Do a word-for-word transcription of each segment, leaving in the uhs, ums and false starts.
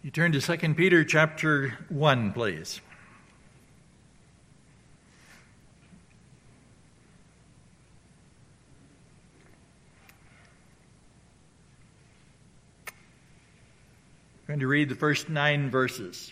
You turn to Second Peter chapter one, please. I'm going to read the first nine verses.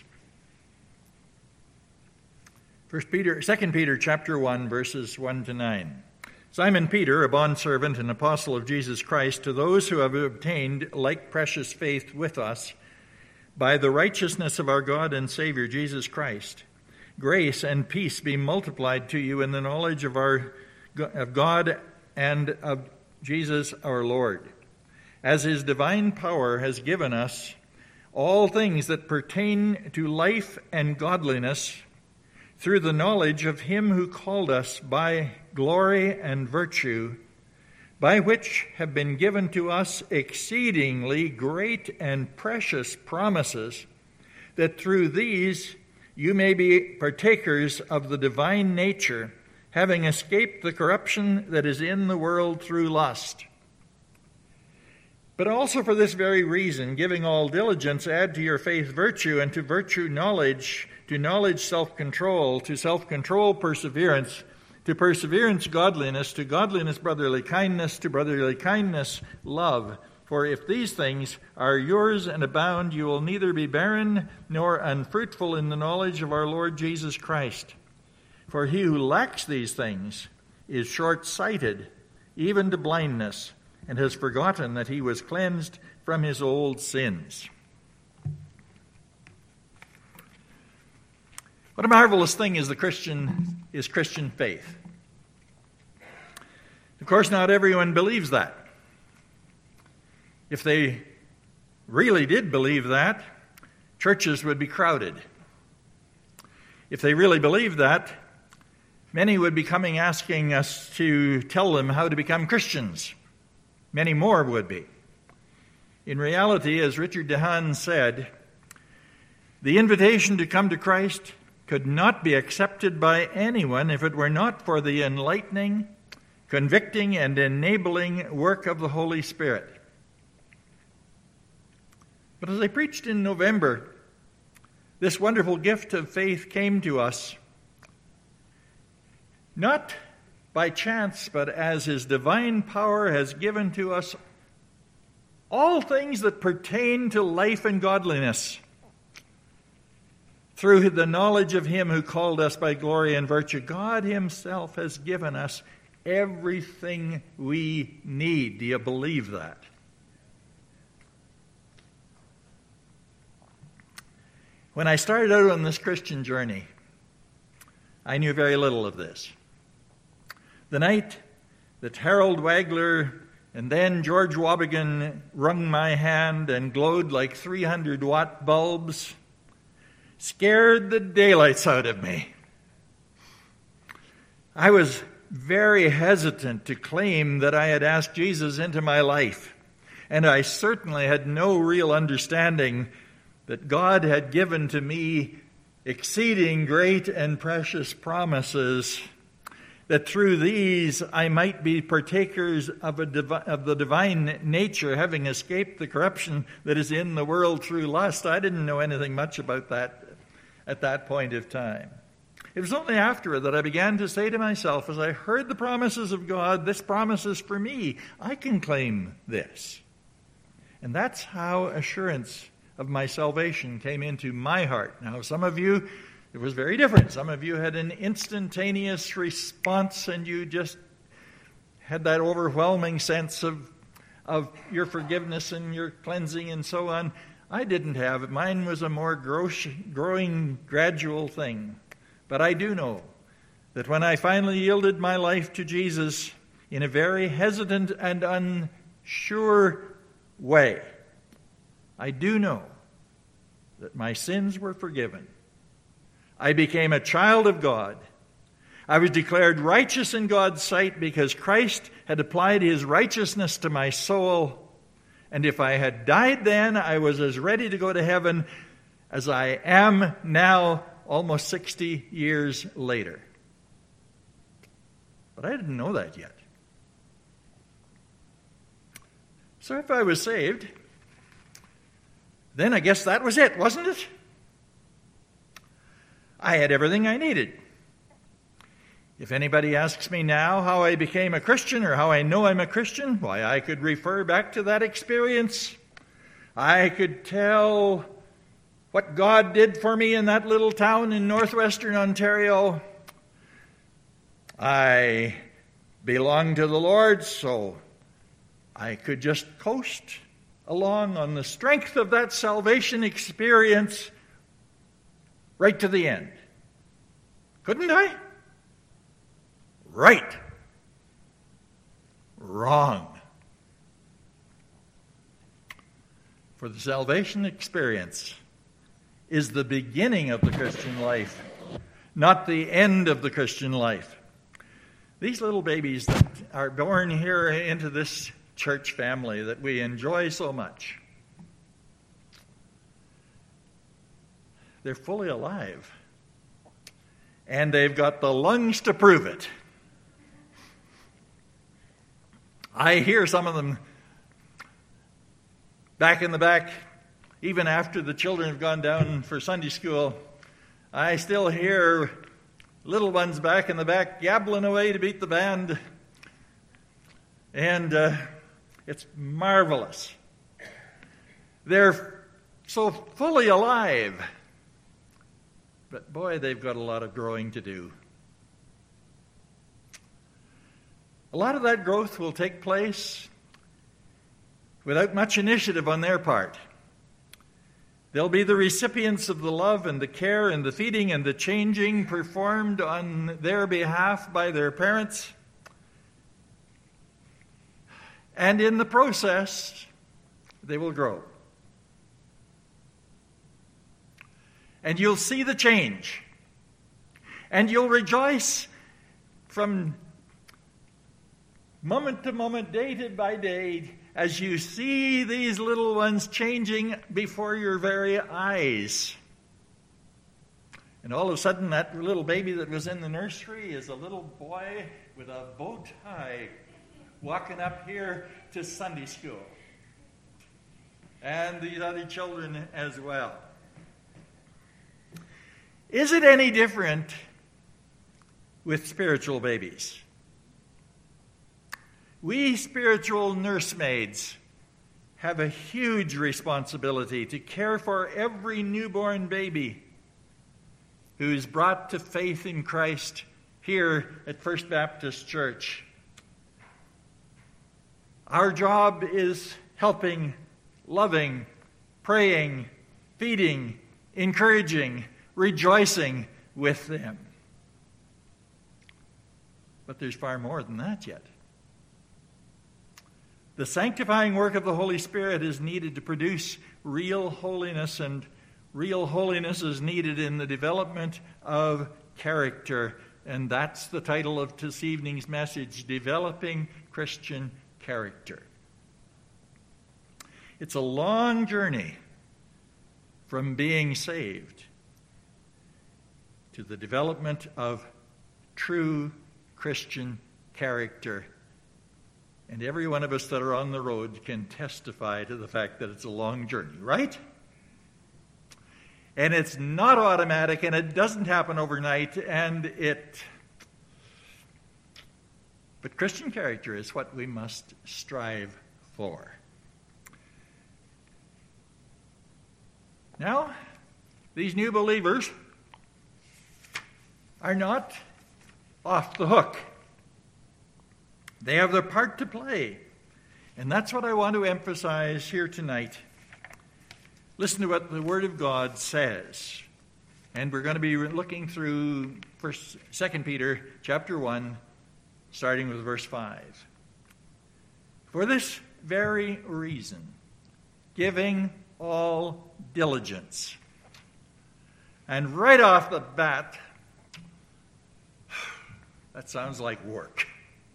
First Peter, Second Peter chapter one, verses one to nine. Simon Peter, a bondservant and apostle of Jesus Christ, to those who have obtained like precious faith with us, by the righteousness of our God and Savior Jesus Christ, grace and peace be multiplied to you in the knowledge of our of God and of Jesus our Lord, as his divine power has given us all things that pertain to life and godliness through the knowledge of him who called us by glory and virtue, by which have been given to us exceedingly great and precious promises, that through these you may be partakers of the divine nature, having escaped the corruption that is in the world through lust. But also for this very reason, giving all diligence, add to your faith virtue, and to virtue knowledge, to knowledge self-control, to self-control perseverance, to perseverance, godliness, to godliness, brotherly kindness, to brotherly kindness, love. For if these things are yours and abound, you will neither be barren nor unfruitful in the knowledge of our Lord Jesus Christ. For he who lacks these things is short-sighted, even to blindness, and has forgotten that he was cleansed from his old sins. What a marvelous thing is the Christian is Christian faith. Of course, not everyone believes that. If they really did believe that, churches would be crowded. If they really believed that, many would be coming asking us to tell them how to become Christians. Many more would be. In reality, as Richard DeHaan said, the invitation to come to Christ could not be accepted by anyone if it were not for the enlightening, convicting, and enabling work of the Holy Spirit. But as I preached in November, this wonderful gift of faith came to us not by chance, but as his divine power has given to us all things that pertain to life and godliness, through the knowledge of him who called us by glory and virtue. God himself has given us everything we need. Do you believe that? When I started out on this Christian journey, I knew very little of this. The night that Harold Wagler and then George Wobigan wrung my hand and glowed like three hundred watt bulbs scared the daylights out of me. I was very hesitant to claim that I had asked Jesus into my life, and I certainly had no real understanding that God had given to me exceeding great and precious promises, that through these I might be partakers of, a divi- of the divine nature, having escaped the corruption that is in the world through lust. I didn't know anything much about that at that point of time. It was only afterward that I began to say to myself, as I heard the promises of God, this promise is for me. I can claim this. And that's how assurance of my salvation came into my heart. Now, some of you, it was very different. Some of you had an instantaneous response, and you just had that overwhelming sense of, of your forgiveness and your cleansing and so on. I didn't have it. Mine was a more gross, growing, gradual thing. But I do know that when I finally yielded my life to Jesus in a very hesitant and unsure way, I do know that my sins were forgiven. I became a child of God. I was declared righteous in God's sight because Christ had applied his righteousness to my soul. And if I had died then, I was as ready to go to heaven as I am now, almost sixty years later. But I didn't know that yet. So if I was saved, then I guess that was it, wasn't it? I had everything I needed. If anybody asks me now how I became a Christian or how I know I'm a Christian, why, I could refer back to that experience. I could tell what God did for me in that little town in northwestern Ontario. I belonged to the Lord, so I could just coast along on the strength of that salvation experience right to the end. Couldn't I? Right. Wrong. For the salvation experience is the beginning of the Christian life, not the end of the Christian life. These little babies that are born here into this church family that we enjoy so much, they're fully alive. And they've got the lungs to prove it. I hear some of them back in the back, even after the children have gone down for Sunday school. I still hear little ones back in the back gabbling away to beat the band. And uh, it's marvelous. They're so fully alive. But boy, they've got a lot of growing to do. A lot of that growth will take place without much initiative on their part. They'll be the recipients of the love and the care and the feeding and the changing performed on their behalf by their parents. And in the process, they will grow. And you'll see the change. And you'll rejoice from moment to moment, day to by day, as you see these little ones changing before your very eyes. And all of a sudden, that little baby that was in the nursery is a little boy with a bow tie walking up here to Sunday school. And these other children as well. Is it any different with spiritual babies? We spiritual nursemaids have a huge responsibility to care for every newborn baby who is brought to faith in Christ here at First Baptist Church. Our job is helping, loving, praying, feeding, encouraging, rejoicing with them. But there's far more than that yet. The sanctifying work of the Holy Spirit is needed to produce real holiness, and real holiness is needed in the development of character. And that's the title of this evening's message, Developing Christian Character. It's a long journey from being saved to the development of true Christian character. And every one of us that are on the road can testify to the fact that it's a long journey, right? And it's not automatic, and it doesn't happen overnight, and it... But Christian character is what we must strive for. Now, these new believers are not off the hook. They have their part to play. And that's what I want to emphasize here tonight. Listen to what the Word of God says. And we're going to be looking through First, Second Peter chapter one, starting with verse five. For this very reason, giving all diligence. And right off the bat, that sounds like work.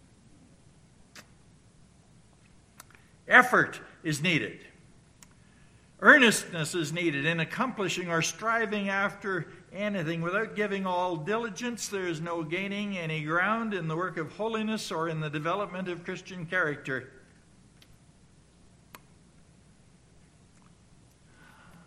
Effort is needed. Earnestness is needed in accomplishing or striving after anything. Without giving all diligence, there is no gaining any ground in the work of holiness or in the development of Christian character.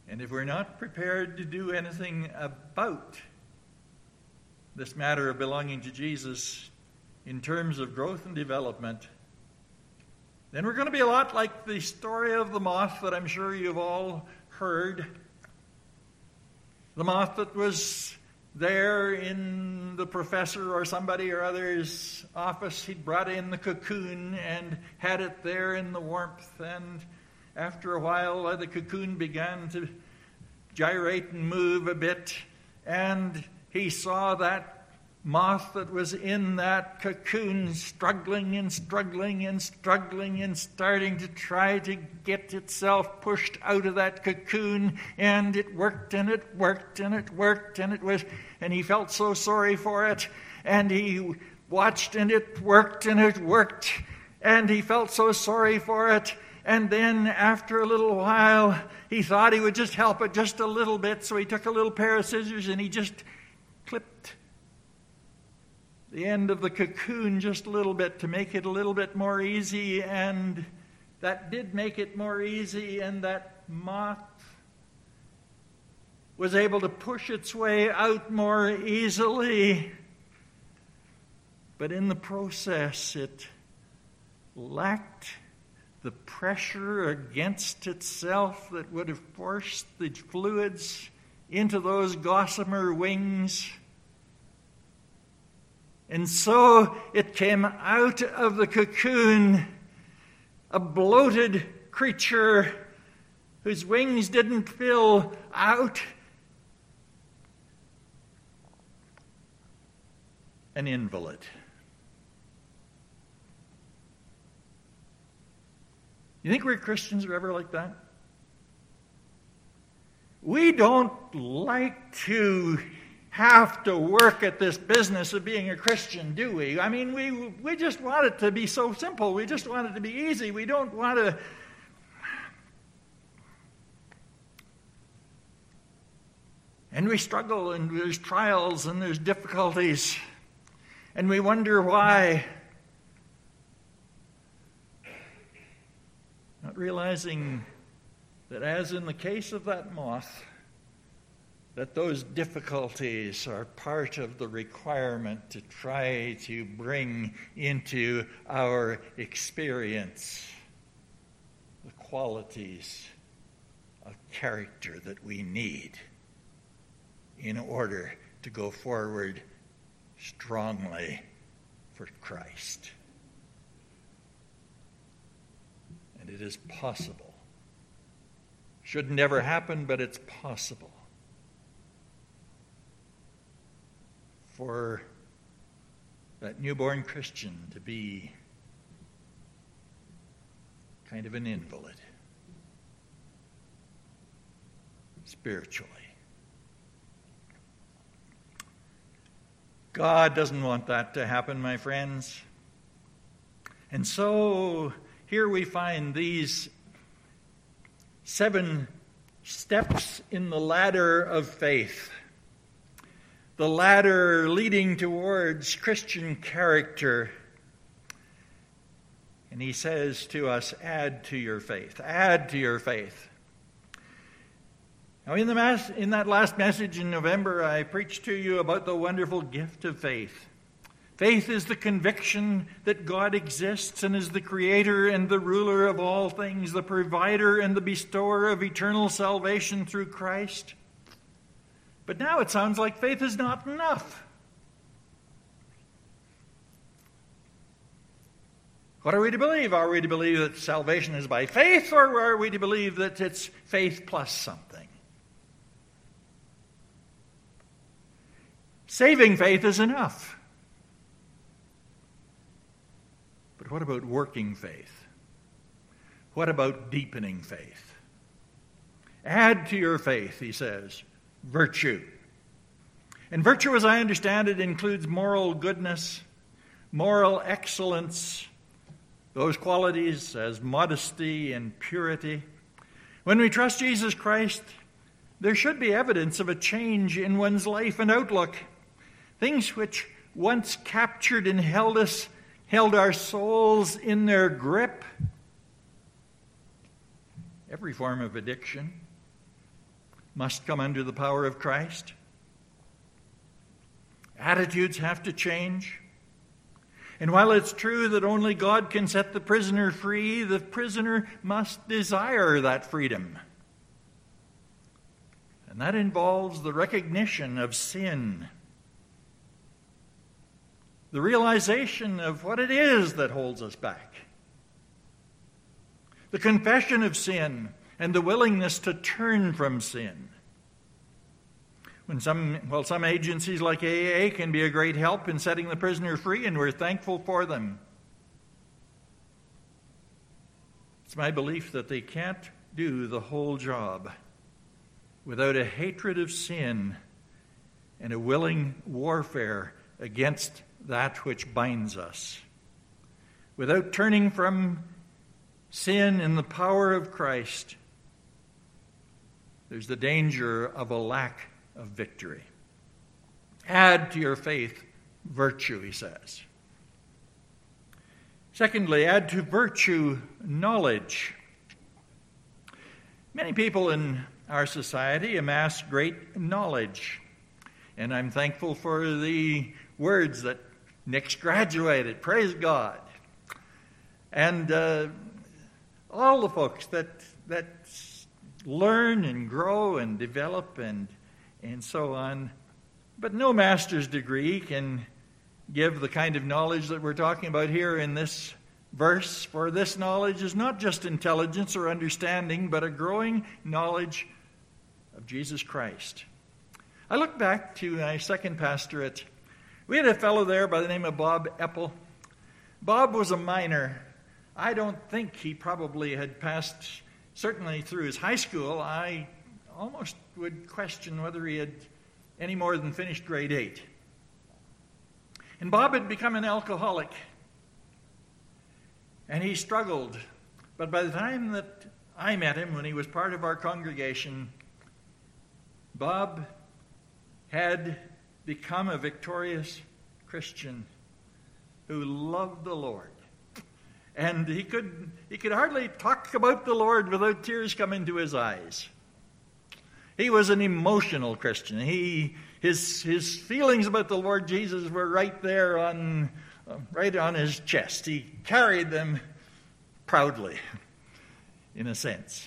And if we're not prepared to do anything about this matter of belonging to Jesus in terms of growth and development, then we're going to be a lot like the story of the moth that I'm sure you've all heard. The moth that was there in the professor or somebody or other's office. He'd brought in the cocoon and had it there in the warmth, and after a while uh, the cocoon began to gyrate and move a bit, and he saw that moth that was in that cocoon struggling and struggling and struggling and starting to try to get itself pushed out of that cocoon, and it worked and it worked and it worked and it was, and he felt so sorry for it, and he watched and it worked and it worked, and he felt so sorry for it. And then after a little while he thought he would just help it just a little bit, so he took a little pair of scissors and he just clipped the end of the cocoon just a little bit to make it a little bit more easy, and that did make it more easy, and that moth was able to push its way out more easily. But in the process, it lacked the pressure against itself that would have forced the fluids into those gossamer wings. And so it came out of the cocoon a bloated creature whose wings didn't fill out, an invalid. You think we Christians are ever like that? We don't like to have to work at this business of being a Christian, do we? I mean, we we just want it to be so simple. We just want it to be easy. We don't want to... And we struggle, and there's trials, and there's difficulties, and we wonder why. Not realizing that, as in the case of that moth, that those difficulties are part of the requirement to try to bring into our experience the qualities of character that we need in order to go forward strongly for Christ. And it is possible. Should never happen, but it's possible for that newborn Christian to be kind of an invalid spiritually. God doesn't want that to happen, my friends. And so here we find these seven steps in the ladder of faith. The ladder leading towards Christian character. And he says to us, add to your faith. Add to your faith. Now, in, the mass, in that last message in November, I preached to you about the wonderful gift of faith. Faith is the conviction that God exists and is the creator and the ruler of all things, the provider and the bestower of eternal salvation through Christ. But now it sounds like faith is not enough. What are we to believe? Are we to believe that salvation is by faith, or are we to believe that it's faith plus something? Saving faith is enough. But what about working faith? What about deepening faith? Add to your faith, he says, virtue. And virtue, as I understand it, includes moral goodness, moral excellence, those qualities as modesty and purity. When we trust Jesus Christ, there should be evidence of a change in one's life and outlook. Things which once captured and held us, held our souls in their grip. Every form of addiction, must come under the power of Christ. Attitudes have to change. And while it's true that only God can set the prisoner free, the prisoner must desire that freedom. And that involves the recognition of sin, the realization of what it is that holds us back, the confession of sin, and the willingness to turn from sin. When some, well, some agencies like A A A can be a great help in setting the prisoner free, and we're thankful for them. It's my belief that they can't do the whole job without a hatred of sin and a willing warfare against that which binds us. Without turning from sin in the power of Christ, there's the danger of a lack of victory. Add to your faith virtue, he says. Secondly, add to virtue knowledge. Many people in our society amass great knowledge, and I'm thankful for the words that Nick's graduated. Praise God. And uh, all the folks that that learn and grow and develop and and so on. But no master's degree can give the kind of knowledge that we're talking about here in this verse. For this knowledge is not just intelligence or understanding, but a growing knowledge of Jesus Christ. I look back to my second pastorate. We had a fellow there by the name of Bob Eppel. Bob was a miner. I don't think he probably had passed, certainly through his high school. I almost would question whether he had any more than finished grade eight. And Bob had become an alcoholic. And he struggled. But by the time that I met him, when he was part of our congregation, Bob had become a victorious Christian who loved the Lord. And he could he could hardly talk about the Lord without tears coming to his eyes. He was an emotional Christian. He his his feelings about the Lord Jesus were right there on uh, right on his chest. He carried them proudly, in a sense.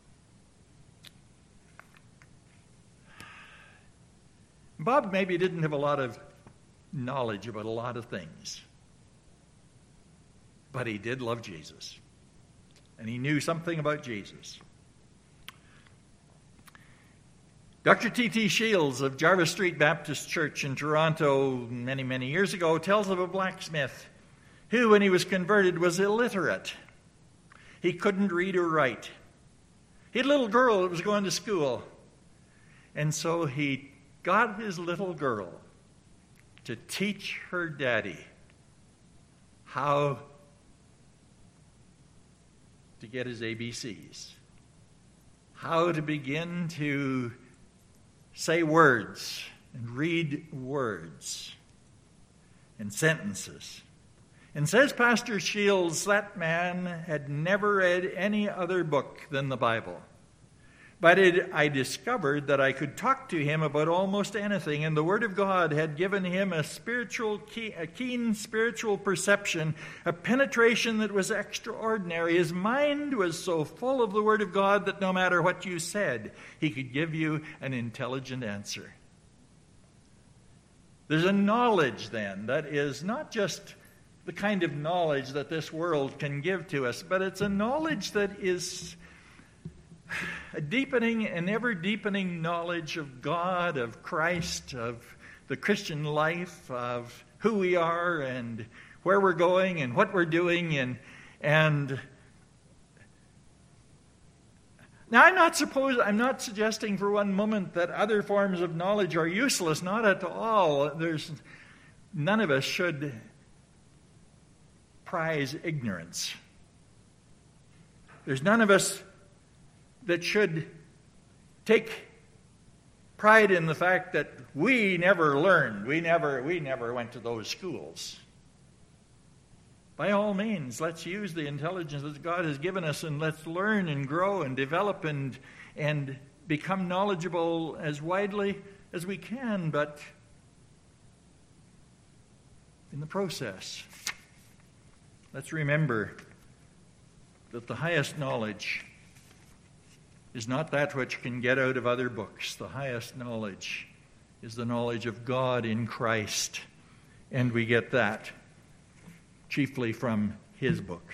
Bob maybe didn't have a lot of knowledge about a lot of things, but he did love Jesus, and he knew something about Jesus. Doctor T T Shields of Jarvis Street Baptist Church in Toronto many, many years ago tells of a blacksmith who, when he was converted, was illiterate. He couldn't read or write. He had a little girl that was going to school, and so he got his little girl to teach her daddy how to get his A B Cs, how to begin to say words and read words and sentences. And says Pastor Shields, that man had never read any other book than the Bible. But it, I discovered that I could talk to him about almost anything, and the Word of God had given him a spiritual, key, a keen spiritual perception, a penetration that was extraordinary. His mind was so full of the Word of God that no matter what you said, he could give you an intelligent answer. There's a knowledge then that is not just the kind of knowledge that this world can give to us, but it's a knowledge that is a deepening and ever-deepening knowledge of God, of Christ, of the Christian life, of who we are and where we're going and what we're doing. And, and now I'm not suppose I'm not suggesting for one moment that other forms of knowledge are useless. Not at all. There's none of us should prize ignorance. There's none of us that should take pride in the fact that we never learned. We never, we never went to those schools. By all means, let's use the intelligence that God has given us, and let's learn and grow and develop and, and become knowledgeable as widely as we can, but in the process, let's remember that the highest knowledge is not that which you can get out of other books. The highest knowledge is the knowledge of God in Christ, and we get that chiefly from his book.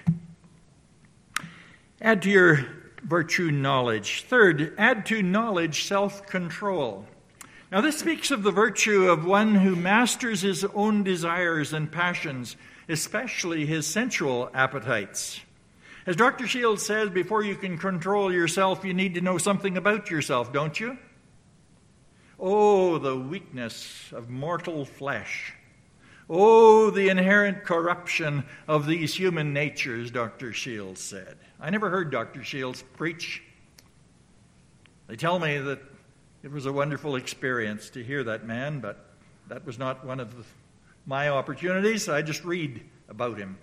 Add to your virtue knowledge. Third, add to knowledge self-control. Now this speaks of the virtue of one who masters his own desires and passions, especially his sensual appetites. As Doctor Shields says, before you can control yourself, you need to know something about yourself, don't you? Oh, the weakness of mortal flesh. Oh, the inherent corruption of these human natures, Doctor Shields said. I never heard Doctor Shields preach. They tell me that it was a wonderful experience to hear that man, but that was not one of the, my opportunities. I just read about him.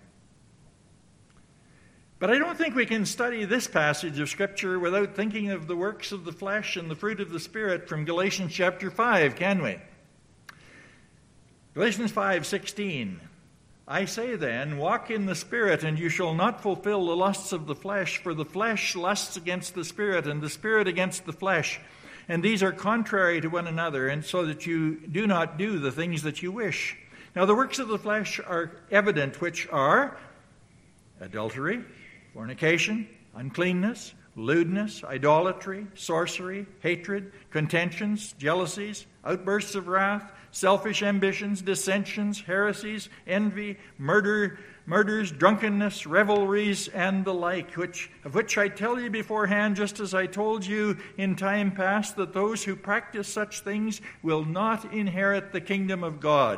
But I don't think we can study this passage of Scripture without thinking of the works of the flesh and the fruit of the Spirit from Galatians chapter five, can we? Galatians five sixteen. I say then, walk in the Spirit, and you shall not fulfill the lusts of the flesh, for the flesh lusts against the Spirit, and the Spirit against the flesh. And these are contrary to one another, and so that you do not do the things that you wish. Now the works of the flesh are evident, which are adultery, fornication, uncleanness, lewdness, idolatry, sorcery, hatred, contentions, jealousies, outbursts of wrath, selfish ambitions, dissensions, heresies, envy, murder, murders, drunkenness, revelries, and the like, which of which I tell you beforehand, just as I told you in time past, that those who practice such things will not inherit the kingdom of God.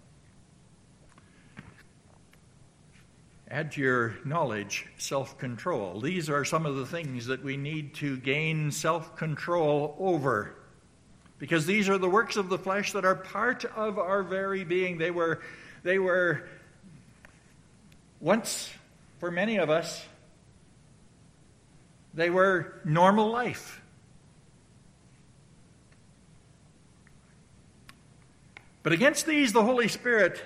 Add to your knowledge self-control. These are some of the things that we need to gain self-control over, because these are the works of the flesh that are part of our very being. They were, they were once, for many of us, they were normal life. But against these, the Holy Spirit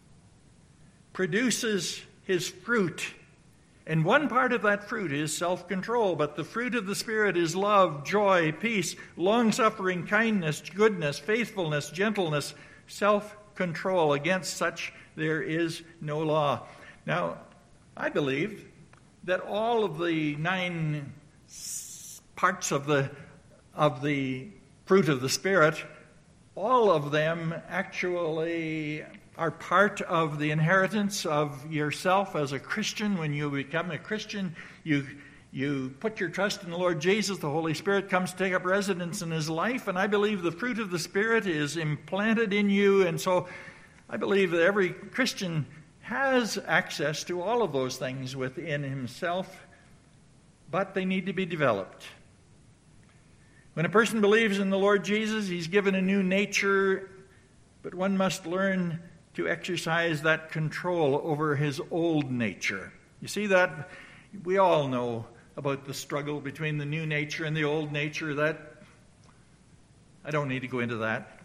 produces his fruit. And one part of that fruit is self-control, but the fruit of the Spirit is love, joy, peace, long-suffering, kindness, goodness, faithfulness, gentleness, self-control. Against such there is no law. Now, I believe that all of the nine parts of the, of the fruit of the Spirit, all of them actually are part of the inheritance of yourself as a Christian. When you become a Christian, you you put your trust in the Lord Jesus. The Holy Spirit comes to take up residence in his life, and I believe the fruit of the Spirit is implanted in you. And so I believe that every Christian has access to all of those things within himself, but they need to be developed. When a person believes in the Lord Jesus, he's given a new nature, but one must learn to exercise that control over his old nature. You see that? We all know about the struggle between the new nature and the old nature. That I don't need to go into that.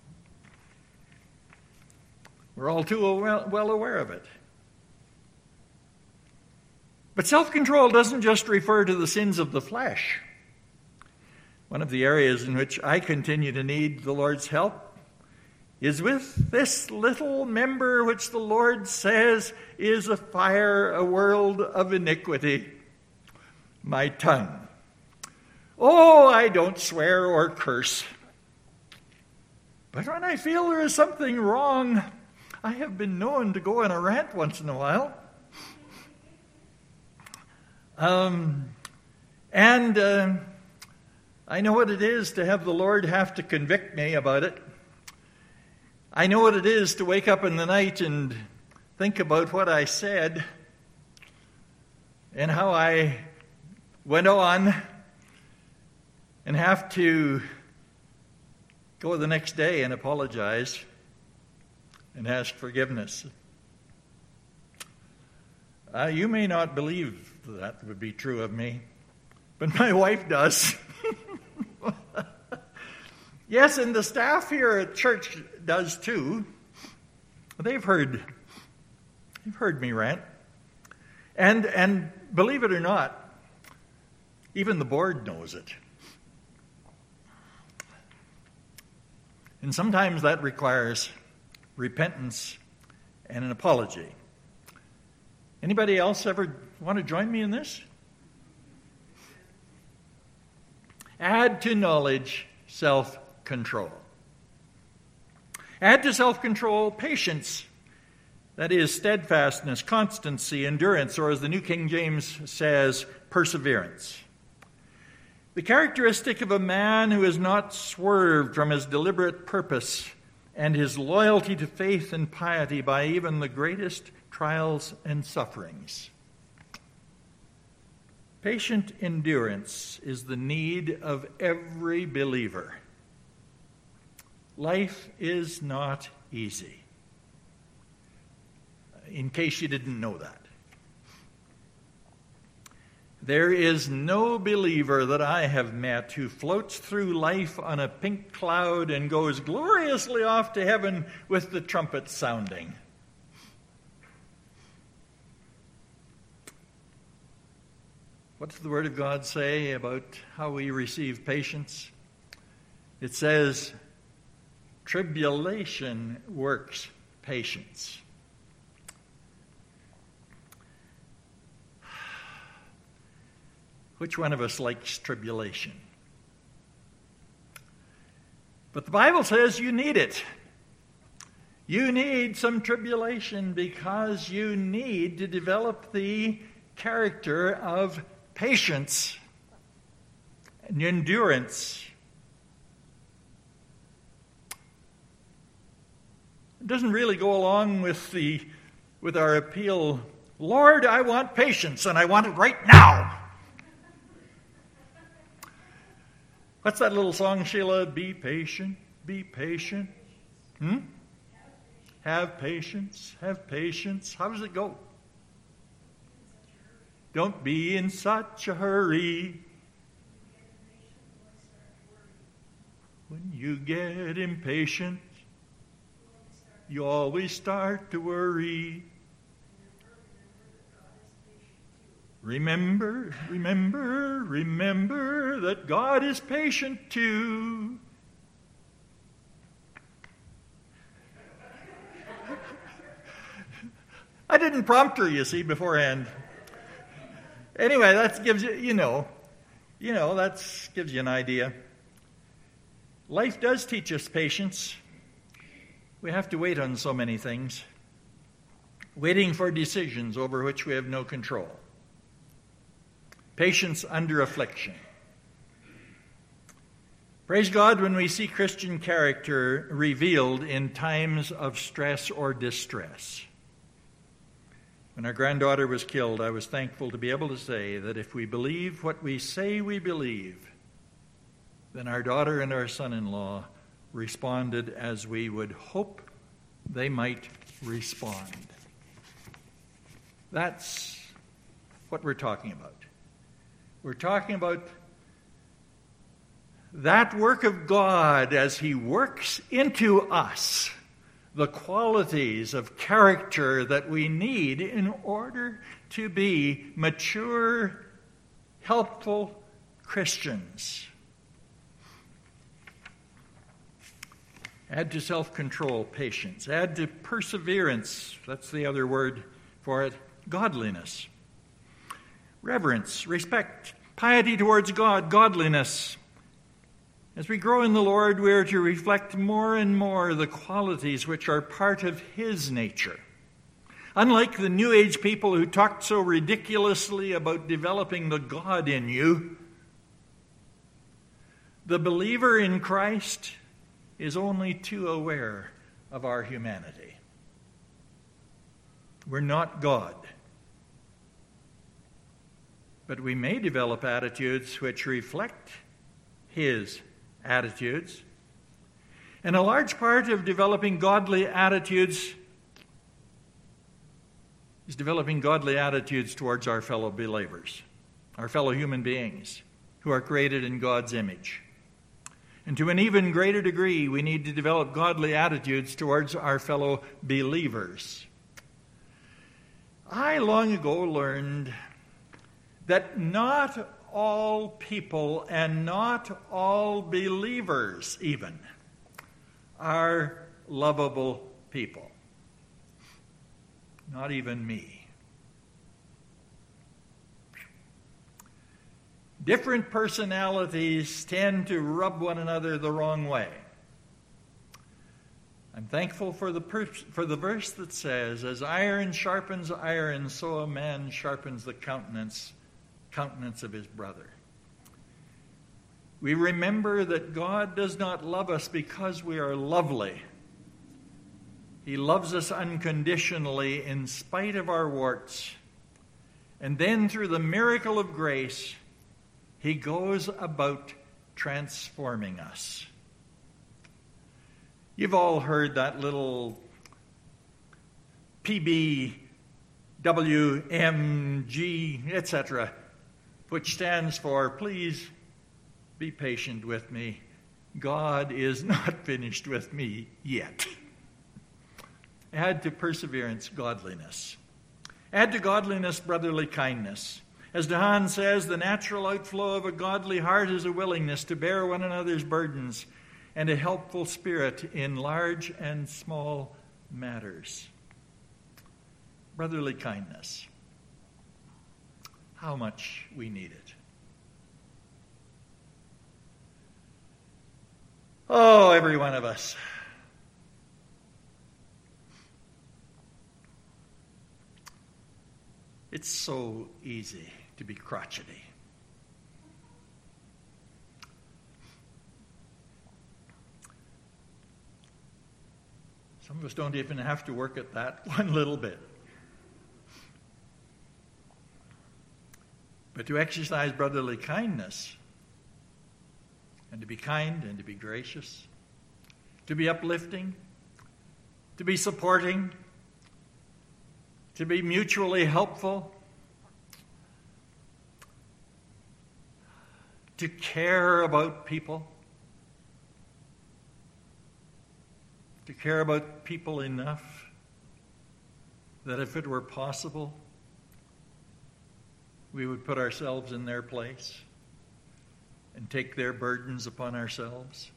We're all too well, well aware of it. But self-control doesn't just refer to the sins of the flesh. One of the areas in which I continue to need the Lord's help is with this little member which the Lord says is a fire, a world of iniquity, my tongue. Oh, I don't swear or curse. But when I feel there is something wrong, I have been known to go on a rant once in a while. Um, and uh, I know what it is to have the Lord have to convict me about it. I know what it is to wake up in the night and think about what I said and how I went on and have to go the next day and apologize and ask forgiveness. Uh, you may not believe that would be true of me, but my wife does. Yes, and the staff here at church does too. They've heard, they've heard me rant. And, and believe it or not, even the board knows it. And sometimes that requires repentance and an apology. Anybody else ever want to join me in this? Add to knowledge self-control. Add to self-control patience. That is steadfastness, constancy, endurance, or as the New King James says, perseverance. The characteristic of a man who is not swerved from his deliberate purpose and his loyalty to faith and piety by even the greatest trials and sufferings. Patient endurance is the need of every believer. Life is not easy. In case you didn't know that. There is no believer that I have met who floats through life on a pink cloud and goes gloriously off to heaven with the trumpet sounding. What does the Word of God say about how we receive patience? It says, tribulation works patience. Which one of us likes tribulation? But the Bible says you need it. You need some tribulation because you need to develop the character of patience and endurance. It doesn't really go along with the with our appeal, Lord, I want patience and I want it right now. What's that little song, Sheila? Be patient, be patient. Hmm? Have patience, have patience. How does it go? Don't be in such a hurry. When you get impatient, you always start to worry. Remember, remember, remember that God is patient too. I didn't prompt her, you see, beforehand. Anyway, that gives you, you know, you know, that gives you an idea. Life does teach us patience. We have to wait on so many things. Waiting for decisions over which we have no control. Patience under affliction. Praise God when we see Christian character revealed in times of stress or distress. When our granddaughter was killed, I was thankful to be able to say that if we believe what we say we believe, then our daughter and our son-in-law responded as we would hope they might respond. That's what we're talking about. We're talking about that work of God as He works into us the qualities of character that we need in order to be mature, helpful Christians. Add to self-control, patience. Add to perseverance, that's the other word for it, godliness. Reverence, respect, piety towards God, godliness. As we grow in the Lord, we are to reflect more and more the qualities which are part of His nature. Unlike the New Age people who talked so ridiculously about developing the God in you, the believer in Christ is only too aware of our humanity. We're not God. But we may develop attitudes which reflect His attitudes. And a large part of developing godly attitudes is developing godly attitudes towards our fellow believers, our fellow human beings who are created in God's image. And to an even greater degree, we need to develop godly attitudes towards our fellow believers. I long ago learned that not all people and not all believers even are lovable people. Not even me. Different personalities tend to rub one another the wrong way. I'm thankful for the per- for the verse that says, as iron sharpens iron, so a man sharpens the countenance, countenance of his brother. We remember that God does not love us because we are lovely. He loves us unconditionally in spite of our warts. And then through the miracle of grace, He goes about transforming us. You've all heard that little P B, W, M, G, et cetera, which stands for, please be patient with me. God is not finished with me yet. Add to perseverance, godliness. Add to godliness, brotherly kindness. As Dehaan says, the natural outflow of a godly heart is a willingness to bear one another's burdens and a helpful spirit in large and small matters. Brotherly kindness. How much we need it. Oh, every one of us. It's so easy to be crotchety. Some of us don't even have to work at that one little bit. But to exercise brotherly kindness, and to be kind and to be gracious, to be uplifting, to be supporting, to be mutually helpful, to care about people, to care about people enough that if it were possible, we would put ourselves in their place and take their burdens upon ourselves.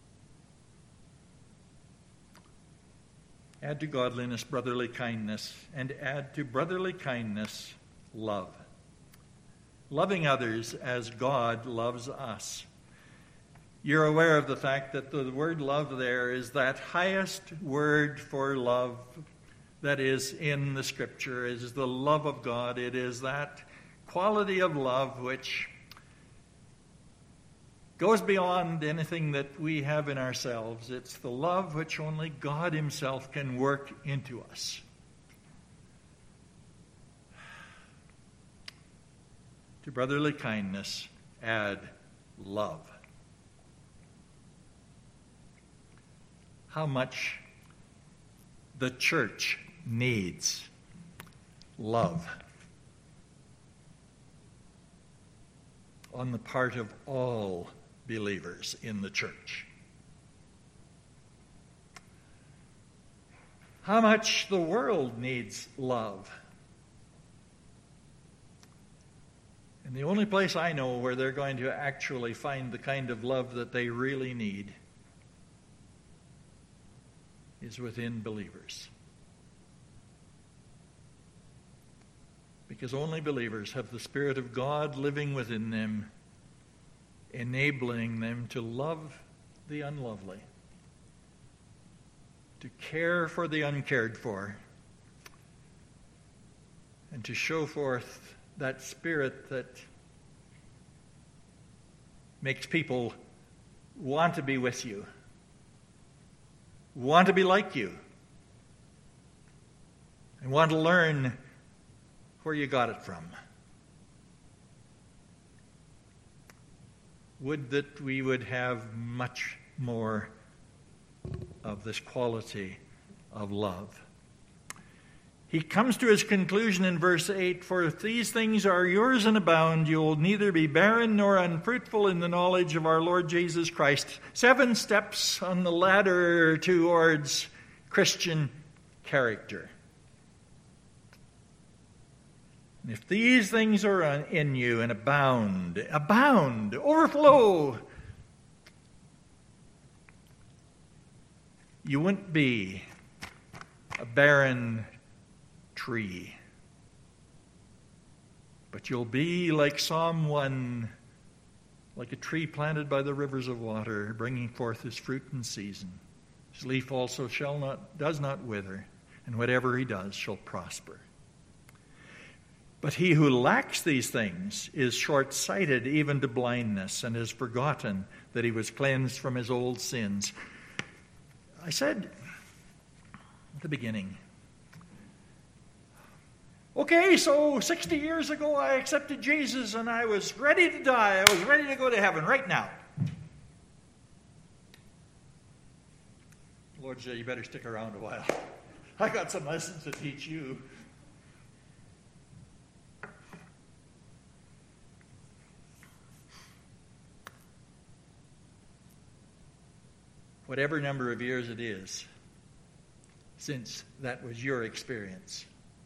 Add to godliness brotherly kindness, and add to brotherly kindness love. Loving others as God loves us. You're aware of the fact that the word love there is that highest word for love that is in the Scripture. It is the love of God. It is that quality of love which goes beyond anything that we have in ourselves. It's the love which only God Himself can work into us. To brotherly kindness, add love. How much the church needs love on the part of all believers in the church. How much the world needs love. And the only place I know where they're going to actually find the kind of love that they really need is within believers. Because only believers have the Spirit of God living within them, enabling them to love the unlovely, to care for the uncared for, and to show forth that spirit that makes people want to be with you, want to be like you, and want to learn where you got it from. Would that we would have much more of this quality of love. he comes to his conclusion in verse eight, "For if these things are yours and abound, you will neither be barren nor unfruitful in the knowledge of our Lord Jesus Christ." Seven steps on the ladder towards Christian character. And if these things are in you and abound, abound, overflow, you wouldn't be a barren tree, but you'll be like Psalm one, like a tree planted by the rivers of water, bringing forth his fruit in season. His leaf also shall not, does not wither, and whatever he does shall prosper. But he who lacks these things is short-sighted even to blindness, and has forgotten that he was cleansed from his old sins. I said at the beginning, okay, so sixty years ago I accepted Jesus and I was ready to die. I was ready to go to heaven right now. The Lord said, you better stick around a while. I got some lessons to teach you. Whatever number of years it is since that was your experience,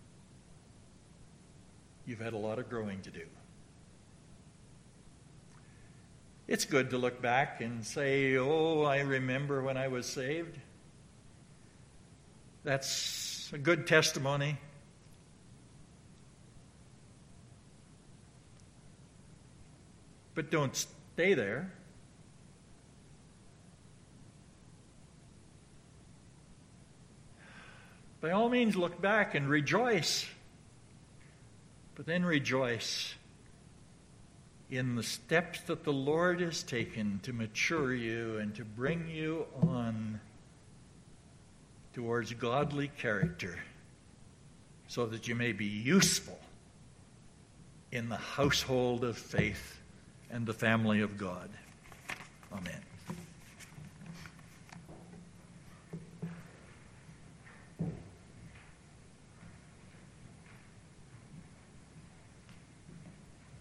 you've had a lot of growing to do. It's good to look back and say, oh, I remember when I was saved. That's a good testimony. But don't stay there. By all means, look back and rejoice. But then rejoice in the steps that the Lord has taken to mature you and to bring you on towards godly character, so that you may be useful in the household of faith and the family of God. Amen.